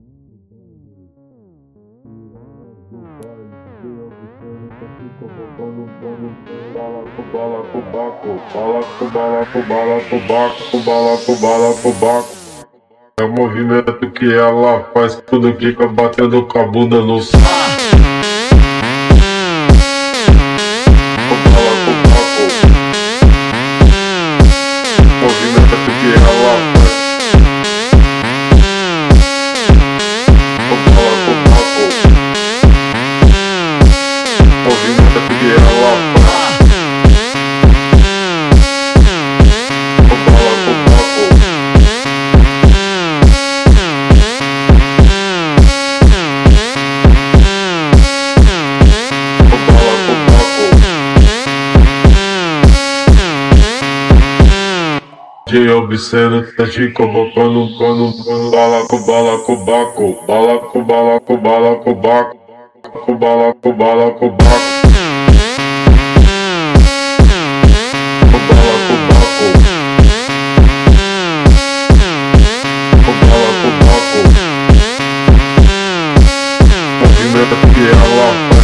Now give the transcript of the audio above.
É o movimento que ela faz, tudo fica batendo com a bunda no saco. Movimento que ela faz. Movimento que ela faz. De obsceno, tá te convocando quando bala com bala com baco, bala com bala com bala com baco, com bala com bala com baco, com bala com baco, com bala com baco, movimento que ela faz.